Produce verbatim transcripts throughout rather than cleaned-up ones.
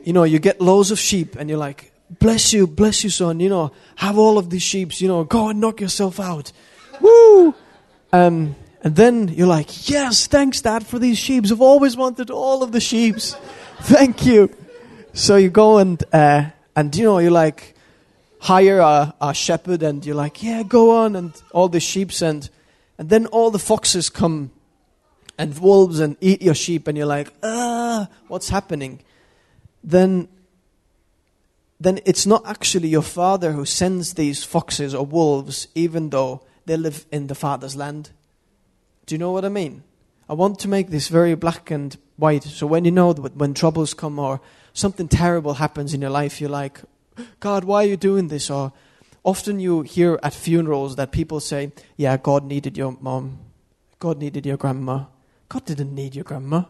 you know, you get loads of sheep and you're like, bless you, bless you, son, you know, have all of these sheep, you know, go and knock yourself out. Woo! Um, and then you're like, yes, thanks, Dad, for these sheep. I've always wanted all of the sheep. Thank you. So you go and, uh, and you know, you like, hire a, a shepherd and you're like, yeah, go on, and all the sheep, and, and then all the foxes come and wolves and eat your sheep, and you're like, ah, what's happening? Then, then it's not actually your father who sends these foxes or wolves, even though they live in the Father's land. Do you know what I mean? I want to make this very black and white, so when you know that when troubles come or something terrible happens in your life, you're like, God, why are you doing this? Or often you hear at funerals that people say, yeah, God needed your mom. God needed your grandma. God didn't need your grandma.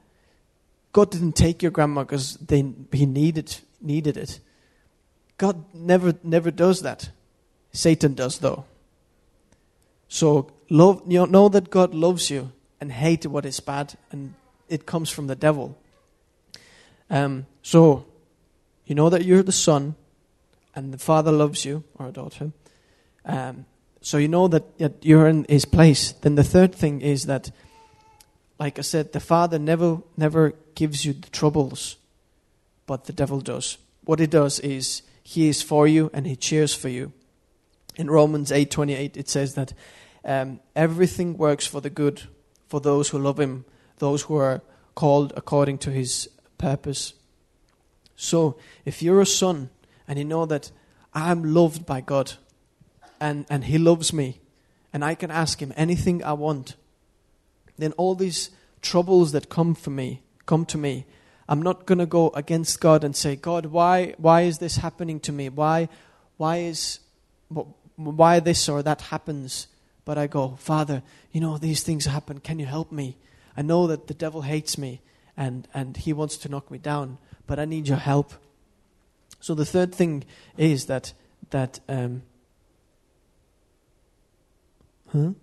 God didn't take your grandma because they he needed needed it. God never never does that. Satan does, though. So love, you know that God loves you and hate what is bad, and it comes from the devil. Um, so you know that you're the son, and the Father loves you, or a daughter. Um, so you know that, that you're in His place. Then the third thing is that, like I said, the Father never never gives you the troubles, but the devil does. What He does is He is for you and He cheers for you. In Romans eight twenty-eight it says that um, everything works for the good for those who love Him, those who are called according to His purpose. So if you're a son and you know that I'm loved by God and, and He loves me and I can ask Him anything I want, then all these troubles that come for me, come to me, I'm not going to go against God and say, God, why why is this happening to me? Why why is why this or that happens? But I go, Father, you know, these things happen. Can you help me? I know that the devil hates me and, and he wants to knock me down, but I need your help. So the third thing is that that um huh?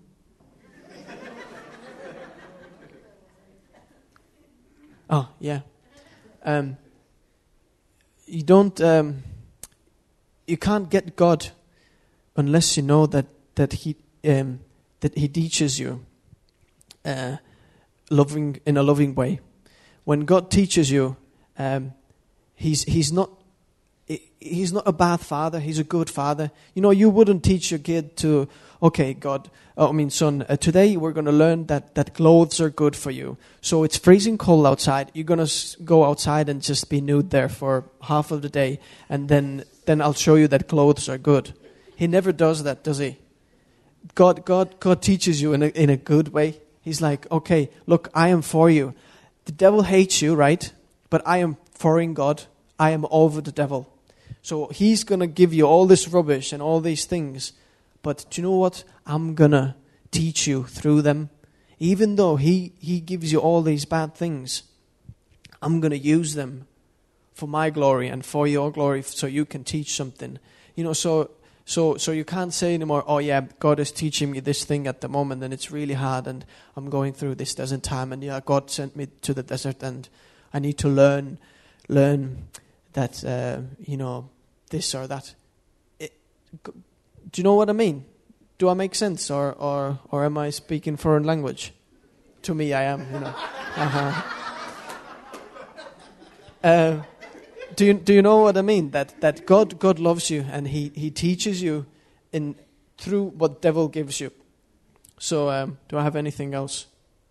Oh, yeah. Um, you don't, um, you can't get God unless you know that that He um, that He teaches you, uh, loving in a loving way. When God teaches you, um, He's He's not He's not a bad father. He's a good father. You know, you wouldn't teach your kid to, okay, God, oh, I mean, son, uh, today we're going to learn that, that clothes are good for you. So it's freezing cold outside. You're going to s- go outside and just be nude there for half of the day. And then, then I'll show you that clothes are good. He never does that, does He? God, God, God teaches you in a, in a good way. He's like, okay, look, I am for you. The devil hates you, right? But I am for God. I am over the devil. So he's going to give you all this rubbish and all these things. But do you know what? I'm going to teach you through them. Even though he, he gives you all these bad things, I'm going to use them for my glory and for your glory so you can teach something. You know, so so so you can't say anymore, oh yeah, God is teaching me this thing at the moment and it's really hard and I'm going through this desert time and yeah, God sent me to the desert and I need to learn learn that, uh, you know, this or that. It, do you know what I mean? Do I make sense, or, or, or am I speaking foreign language? To me, I am, you know. Uh-huh. Uh, do you do you know what I mean? That that God God loves you and He, he teaches you in through what devil gives you. So, um, do I have anything else?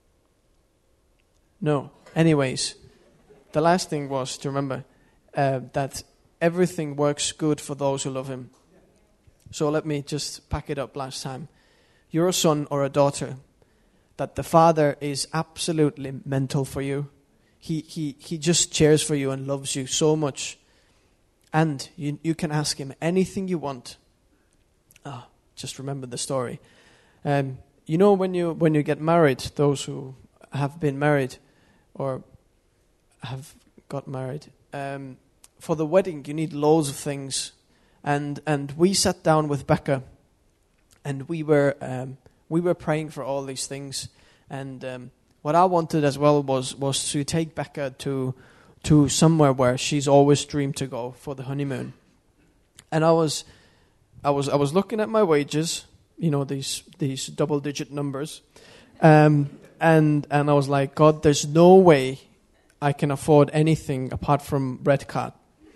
No. Anyways, the last thing was to remember uh, that everything works good for those who love Him. So let me just pack it up last time. You're a son or a daughter, that the Father is absolutely mental for you. He he he just cheers for you and loves you so much. And you you can ask Him anything you want. Ah, just remember the story. Um, you know when you when you get married, those who have been married or have got married, um, for the wedding you need loads of things. And and we sat down with Becca, and we were um, we were praying for all these things. And um, what I wanted as well was was to take Becca to to somewhere where she's always dreamed to go for the honeymoon. And I was, I was, I was looking at my wages, you know, these these double digit numbers, um, and and I was like, God, there's no way I can afford anything apart from red card.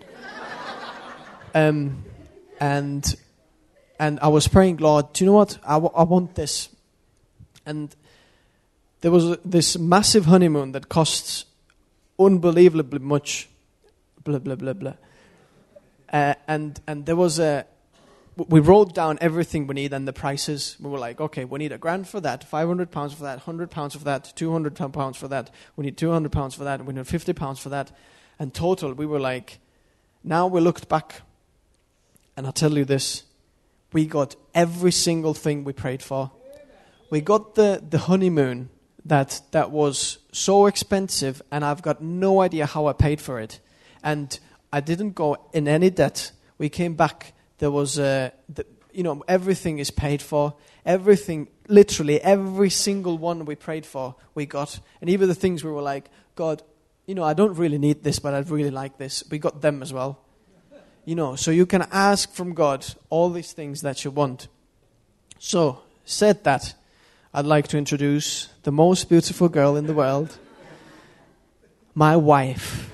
um, and and I was praying, Lord, do you know what? I, w- I want this. And there was this massive honeymoon that costs unbelievably much, blah blah blah blah. Uh, and and there was a, we wrote down everything we need and the prices. We were like, okay, we need a grand for that, five hundred pounds for that, one hundred pounds for that, two hundred pounds for that. We need two hundred pounds for that, and we need fifty pounds for that. And total, we were like, now we looked back, and I'll tell you this, we got every single thing we prayed for. We got the, the honeymoon that that was so expensive, and I've got no idea how I paid for it. And I didn't go in any debt. We came back. There was, uh, the, you know, everything is paid for. Everything, literally every single one we prayed for, we got. And even the things we were like, God, you know, I don't really need this, but I really like this. We got them as well. You know, so you can ask from God all these things that you want. So, said that, I'd like to introduce the most beautiful girl in the world, my wife.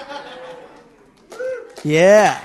Yeah.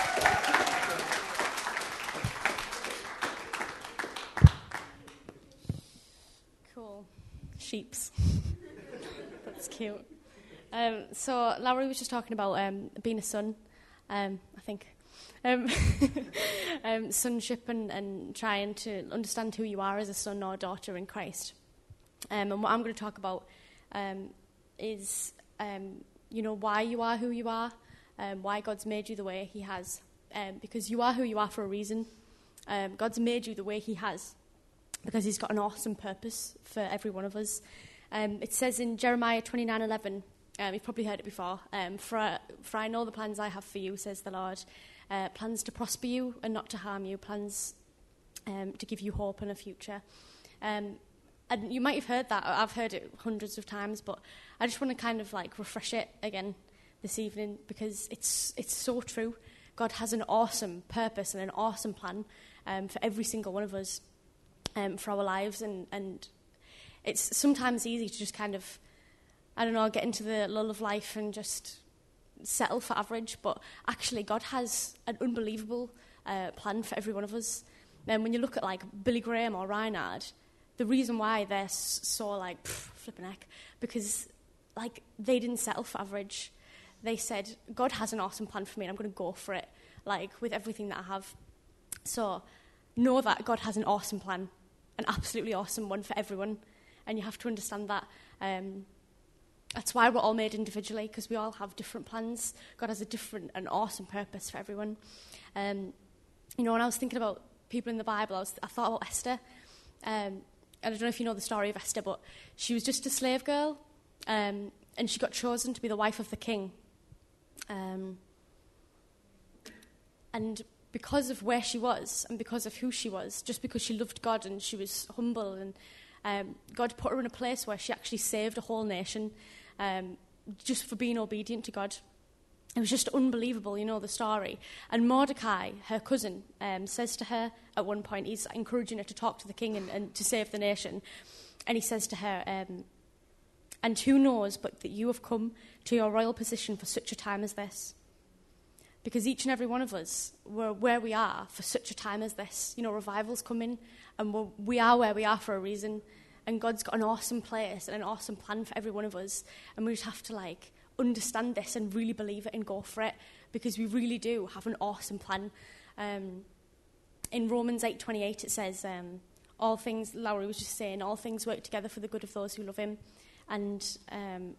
Cool. Sheeps. That's cute. Um, so Lowry was just talking about um, being a son, um, I think. Um, um, sonship and, and trying to understand who you are as a son or daughter in Christ. Um, and what I'm going to talk about um, is, um, you know, why you are who you are. Um, why God's made you the way he has. Um, because you are who you are for a reason. Um, God's made you the way he has because he's got an awesome purpose for every one of us. Um, it says in Jeremiah twenty-nine eleven, um, you've probably heard it before, um, for, for I know the plans I have for you, says the Lord, uh, plans to prosper you and not to harm you, plans um, to give you hope and a future. Um, and you might have heard that. I've heard it hundreds of times, but I just want to kind of like refresh it again this evening, because it's it's so true. God has an awesome purpose and an awesome plan um, for every single one of us, um, for our lives, and, and it's sometimes easy to just kind of, I don't know, get into the lull of life and just settle for average, but actually God has an unbelievable uh, plan for every one of us. And when you look at like Billy Graham or Reinhard, the reason why they're so like, pff, flipping heck, because like they didn't settle for average. They said, God has an awesome plan for me and I'm going to go for it, like with everything that I have. So know that God has an awesome plan, an absolutely awesome one for everyone. And you have to understand that. Um, that's why we're all made individually, because we all have different plans. God has a different and awesome purpose for everyone. Um, you know, when I was thinking about people in the Bible, I, was, I thought about Esther. Um, I don't know if you know the story of Esther, but she was just a slave girl. Um, and she got chosen to be the wife of the king. Um, and because of where she was and because of who she was, just because she loved God and she was humble, and um, God put her in a place where she actually saved a whole nation um, just for being obedient to God. It was just unbelievable, you know, the story. And Mordecai, her cousin, um, says to her at one point, he's encouraging her to talk to the king and, and to save the nation. And he says to her, um, and who knows but that you have come to your royal position for such a time as this? Because each and every one of us, we're where we are for such a time as this. You know, revival's coming, and we're, we are where we are for a reason. And God's got an awesome place and an awesome plan for every one of us. And we just have to, like, understand this and really believe it and go for it, because we really do have an awesome plan. Um, in Romans eight twenty-eight, it says, um, all things, Lowry was just saying, all things work together for the good of those who love him. And um,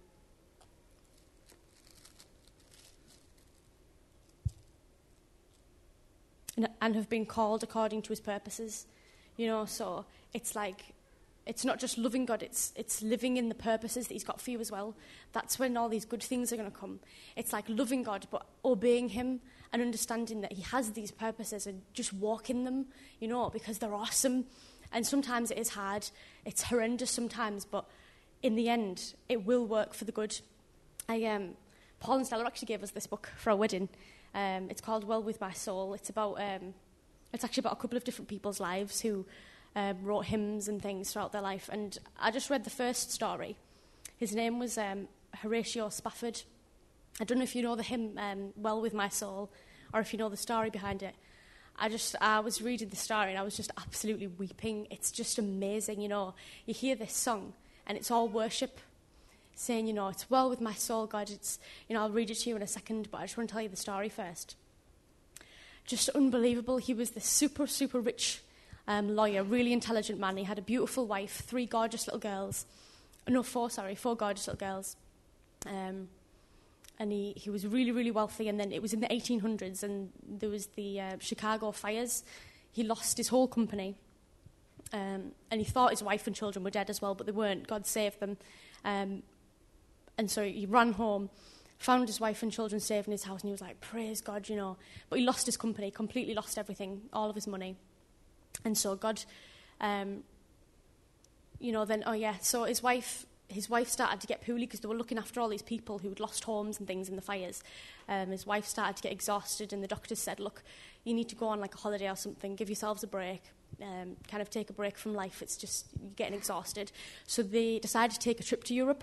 and have been called according to his purposes. You know, so it's like, it's not just loving God, it's it's living in the purposes that he's got for you as well. That's when all these good things are going to come. It's like loving God, but obeying him and understanding that he has these purposes and just walk in them, you know, because they're awesome. And sometimes it is hard. It's horrendous sometimes, but in the end, it will work for the good. I um, Paul and Stella actually gave us this book for our wedding. Um, it's called Well With My Soul. It's about, um, it's actually about a couple of different people's lives who um, wrote hymns and things throughout their life. And I just read the first story. His name was um, Horatio Spafford. I don't know if you know the hymn um, Well With My Soul, or if you know the story behind it. I just, I was reading the story and I was just absolutely weeping. It's just amazing, you know. You hear this song and it's all worship, saying, you know, it's well with my soul, God. It's, you know, I'll read it to you in a second, but I just want to tell you the story first. Just unbelievable. He was this super, super rich um, lawyer, really intelligent man. He had a beautiful wife, three gorgeous little girls. No, four, sorry, four gorgeous little girls. Um, and he, he was really, really wealthy. And then it was in the eighteen hundreds, and there was the uh, Chicago fires. He lost his whole company. Um, and he thought his wife and children were dead as well, but they weren't. God saved them. Um, And so he ran home, found his wife and children safe in his house, and he was like, praise God, you know. But he lost his company, completely lost everything, all of his money. And so God, um, you know, then, oh yeah, so his wife his wife started to get poorly because they were looking after all these people who had lost homes and things in the fires. Um, his wife started to get exhausted, and the doctors said, look, you need to go on like a holiday or something, give yourselves a break, um, kind of take a break from life. It's just, you're getting exhausted. So they decided to take a trip to Europe.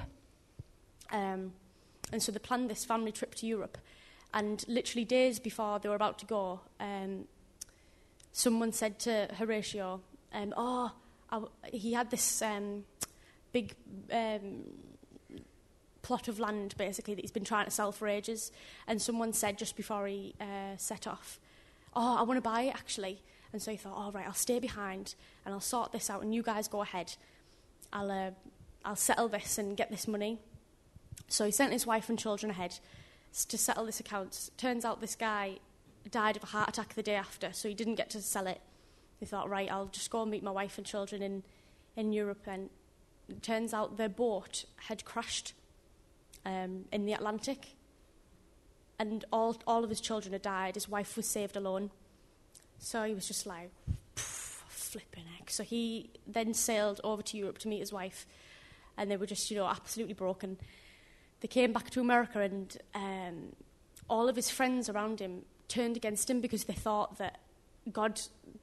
Um, and so they planned this family trip to Europe. And literally days before they were about to go, um, someone said to Horatio, um, oh, I, he had this um, big um, plot of land, basically, that he's been trying to sell for ages. And someone said just before he uh, set off, oh, I want to buy it, actually. And so he thought, all right, I'll stay behind and I'll sort this out, and you guys go ahead. I'll, uh, I'll settle this and get this money. So he sent his wife and children ahead to settle this account. Turns out this guy died of a heart attack the day after, so he didn't get to sell it. He thought, right, I'll just go and meet my wife and children in, in Europe. And it turns out their boat had crashed um, in the Atlantic, and all all of his children had died. His wife was saved alone. So he was just like, flipping heck. So he then sailed over to Europe to meet his wife, and they were just, you know, absolutely broken. They came back to America, and um, all of his friends around him turned against him because they thought that God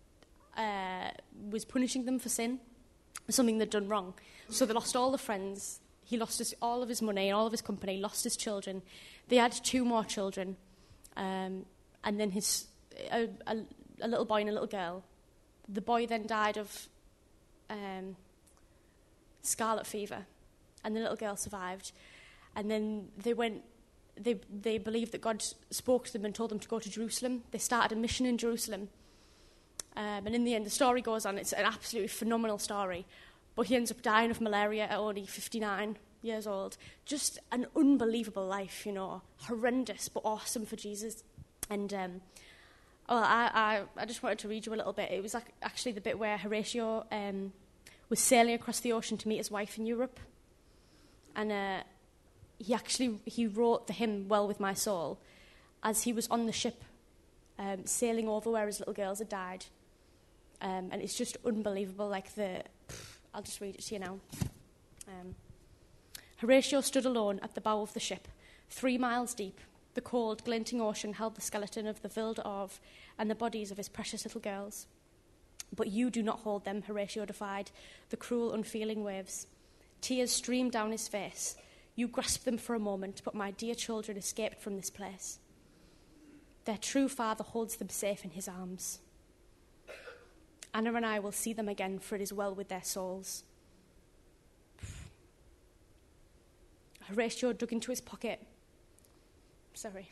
uh, was punishing them for sin, something they'd done wrong. So they lost all the friends. He lost his, all of his money and all of his company, lost his children. They had two more children, um, and then his a, a, a little boy and a little girl. The boy then died of um, scarlet fever, and the little girl survived. And then they went, they they believed that God spoke to them and told them to go to Jerusalem. They started a mission in Jerusalem. Um, and in the end, the story goes on. It's an absolutely phenomenal story. But he ends up dying of malaria at only fifty-nine years old. Just an unbelievable life, you know. Horrendous, but awesome for Jesus. And, um, well, I, I, I just wanted to read you a little bit. It was like actually the bit where Horatio um, was sailing across the ocean to meet his wife in Europe. And uh, he actually, he wrote the hymn, Well With My Soul, as he was on the ship um, sailing over where his little girls had died. Um, and it's just unbelievable, like the... Pff, I'll just read it to you now. Um, Horatio stood alone at the bow of the ship, three miles deep. The cold, glinting ocean held the skeleton of the Ville d'Orve and the bodies of his precious little girls. But you do not hold them, Horatio defied, the cruel, unfeeling waves. Tears streamed down his face. You grasped them for a moment, but my dear children escaped from this place. Their true father holds them safe in his arms. Anna and I will see them again, for it is well with their souls. Horatio dug into his pocket. Sorry.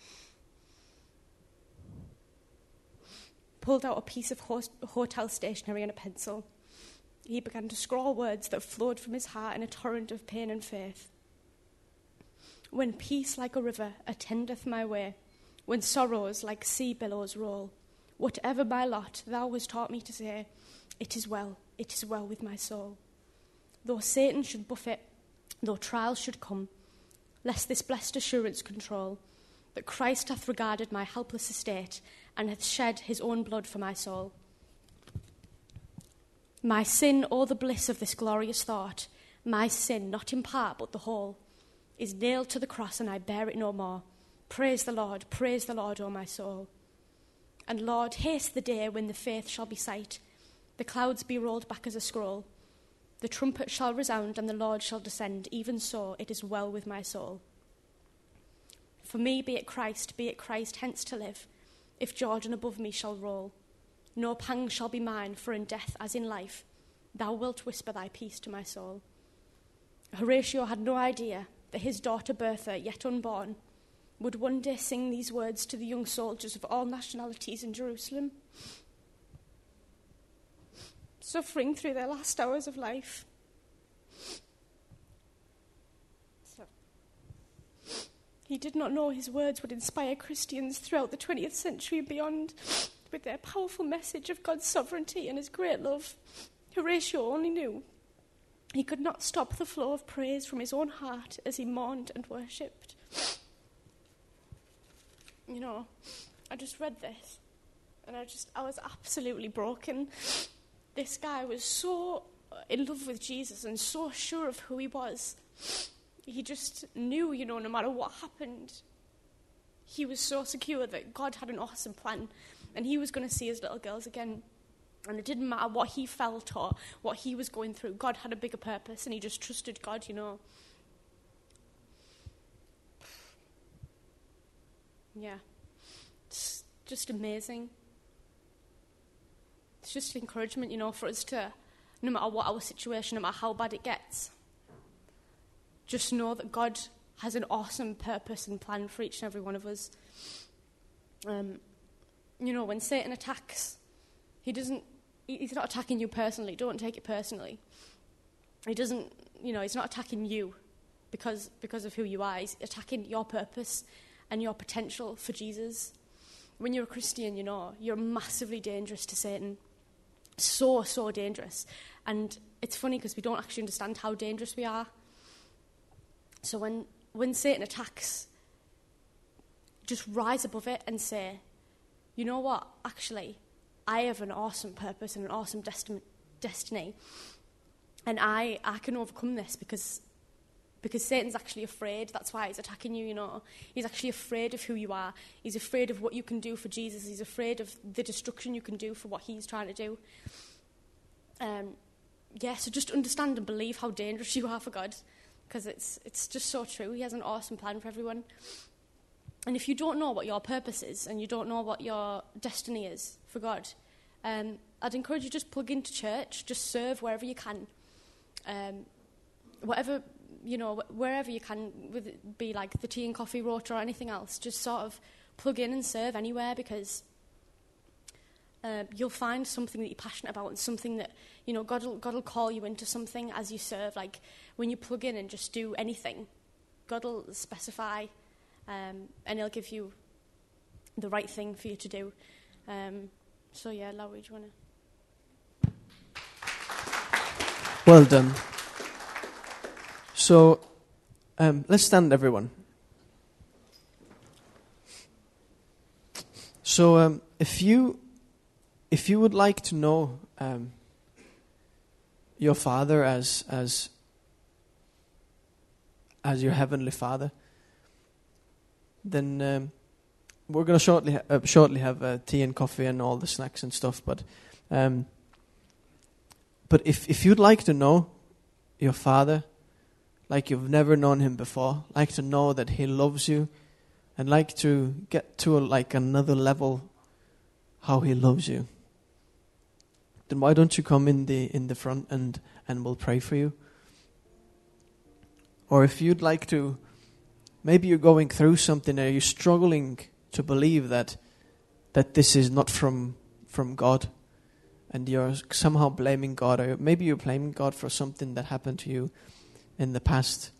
Pulled out a piece of ho- hotel stationery and a pencil. He began to scrawl words that flowed from his heart in a torrent of pain and faith. When peace like a river attendeth my way, when sorrows like sea billows roll, whatever my lot, thou hast taught me to say, it is well, it is well with my soul. Though Satan should buffet, though trials should come, lest this blessed assurance control, that Christ hath regarded my helpless estate, and hath shed his own blood for my soul. My sin, oh the bliss of this glorious thought, my sin, not in part but the whole, is nailed to the cross and I bear it no more. Praise the Lord, praise the Lord, O my soul. And Lord, haste the day when the faith shall be sight, the clouds be rolled back as a scroll, the trumpet shall resound and the Lord shall descend. Even so, it is well with my soul. For me, be it Christ, be it Christ, hence to live, if Jordan above me shall roll. No pang shall be mine, for in death as in life, thou wilt whisper thy peace to my soul. Horatio had no idea that his daughter Bertha, yet unborn, would one day sing these words to the young soldiers of all nationalities in Jerusalem, suffering through their last hours of life. So, he did not know his words would inspire Christians throughout the twentieth century and beyond with their powerful message of God's sovereignty and his great love. Horatio only knew he could not stop the flow of praise from his own heart as he mourned and worshipped. You know, I just read this, and I just, I was absolutely broken. This guy was so in love with Jesus and so sure of who he was. He just knew, you know, no matter what happened, he was so secure that God had an awesome plan, and he was going to see his little girls again. And it didn't matter what he felt or what he was going through. God had a bigger purpose, and he just trusted God, you know. Yeah. It's just amazing. It's just encouragement, you know, for us to, no matter what our situation, no matter how bad it gets, just know that God has an awesome purpose and plan for each and every one of us. Um, you know, when Satan attacks, he doesn't, he's not attacking you personally. Don't take it personally. He doesn't, you know, he's not attacking you because because of who you are. He's attacking your purpose and your potential for Jesus. When you're a Christian, you know, you're massively dangerous to Satan. So, so dangerous. And it's funny because we don't actually understand how dangerous we are. So when, when Satan attacks, just rise above it and say, you know what, actually, I have an awesome purpose and an awesome desti- destiny. And I, I can overcome this because because Satan's actually afraid. That's why he's attacking you, you know. He's actually afraid of who you are. He's afraid of what you can do for Jesus. He's afraid of the destruction you can do for what he's trying to do. Um, yeah, so just understand and believe how dangerous you are for God, because it's it's just so true. He has an awesome plan for everyone. And if you don't know what your purpose is and you don't know what your destiny is for God, um, I'd encourage you just plug into church, just serve wherever you can. Um, whatever, you know, wherever you can, with it be like the tea and coffee rota or anything else, just sort of plug in and serve anywhere, because uh, you'll find something that you're passionate about and something that, you know, God will, God will call you into something as you serve. Like when you plug in and just do anything, God will specify um, and he'll give you the right thing for you to do. Um, so yeah, Lowry, do you want to? Well done. So, um, let's stand, everyone. So, um, if you, if you would like to know um, your Father as as as your heavenly Father, then um, we're going to shortly ha- uh, shortly have uh, tea and coffee and all the snacks and stuff. But um, but if if you'd like to know your Father like you've never known him before, like to know that he loves you, and like to get to a, like another level how he loves you, then why don't you come in the in the front and and we'll pray for you. Or if you'd like to, maybe you're going through something, or you're struggling to believe that that this is not from from God, and you're somehow blaming God, or maybe you're blaming God for something that happened to you in the past.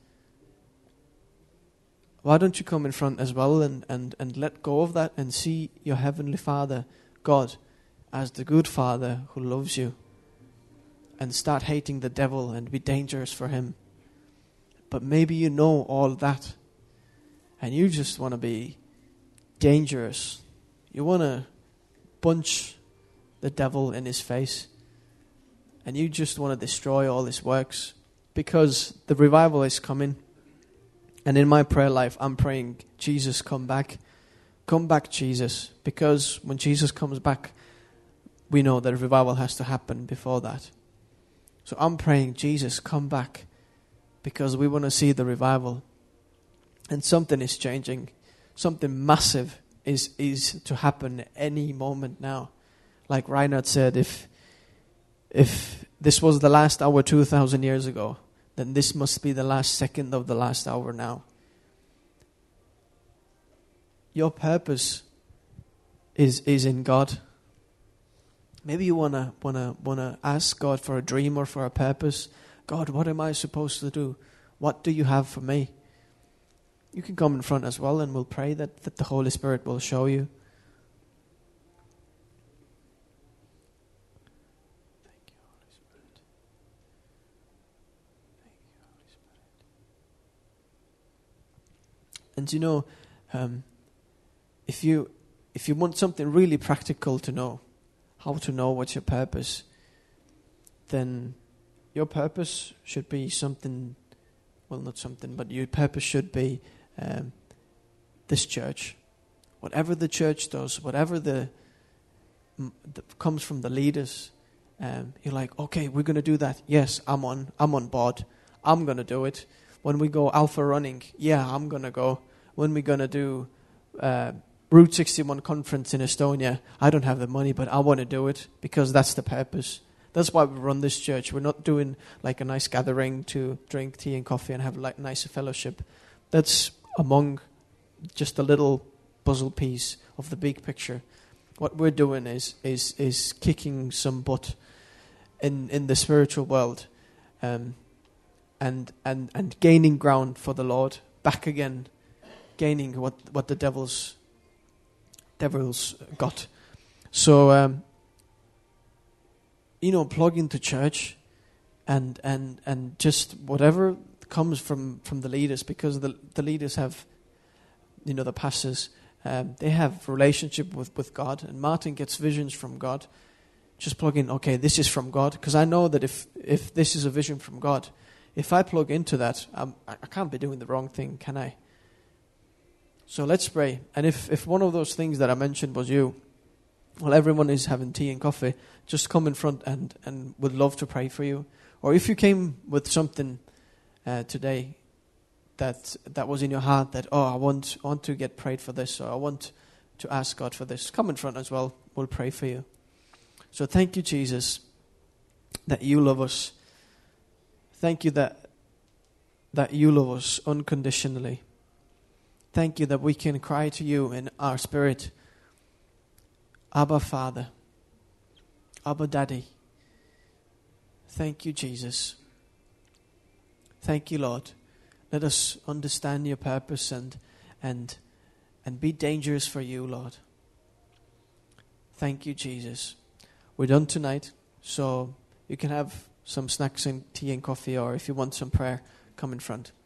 Why don't you come in front as well and, and, and let go of that and see your Heavenly Father, God, as the good Father who loves you, and start hating the devil and be dangerous for him. But maybe you know all that and you just want to be dangerous. You want to punch the devil in his face, and you just want to destroy all his works, because the revival is coming. And in my prayer life, I'm praying, Jesus, come back. Come back, Jesus. Because when Jesus comes back, we know that revival has to happen before that. So I'm praying, Jesus, come back. Because we want to see the revival. And something is changing. Something massive is, is to happen any moment now. Like Reinhard said, if if this was the last hour two thousand years ago, then this must be the last second of the last hour now. Your purpose is is in God. Maybe you wanna wanna wanna ask God for a dream or for a purpose. God, what am I supposed to do? What do you have for me? You can come in front as well, and we'll pray that, that the Holy Spirit will show you. Thank you, Holy Spirit. Thank you, Holy Spirit. And you know, um, if you if you want something really practical to know, how to know what's your purpose, then your purpose should be something, well, not something, but your purpose should be um, this church. Whatever the church does, whatever the, the comes from the leaders, um, you're like, okay, we're going to do that. Yes, I'm on. I'm on board. I'm going to do it. When we go Alpha running, yeah, I'm going to go. When we're going to do uh, Route sixty-one conference in Estonia, I don't have the money, but I want to do it because that's the purpose. That's why we run this church. We're not doing like a nice gathering to drink tea and coffee and have like nicer fellowship. That's among just a little puzzle piece of the big picture. What we're doing is is is kicking some butt in in the spiritual world, um, and and and gaining ground for the Lord back again, gaining what what the devil's devil's got. So. Um, You know, plug into church and and and just whatever comes from, from the leaders, because the the leaders have, you know, the pastors, um, they have relationship with, with God, and Martin gets visions from God. Just plug in, okay, this is from God, because I know that if, if this is a vision from God, if I plug into that, I'm, I can't be doing the wrong thing, can I? So let's pray. And if, if one of those things that I mentioned was you, well, everyone is having tea and coffee, just come in front and, and would love to pray for you. Or if you came with something uh, today that that was in your heart, that, oh, I want, I want to get prayed for this, or I want to ask God for this, come in front as well. We'll pray for you. So thank you, Jesus, that you love us. Thank you that that you love us unconditionally. Thank you that we can cry to you in our spirit, Abba, Father. Abba, Daddy. Thank you, Jesus. Thank you, Lord. Let us understand your purpose and and and be dangerous for you, Lord. Thank you, Jesus. We're done tonight, so you can have some snacks and tea and coffee, or if you want some prayer, come in front.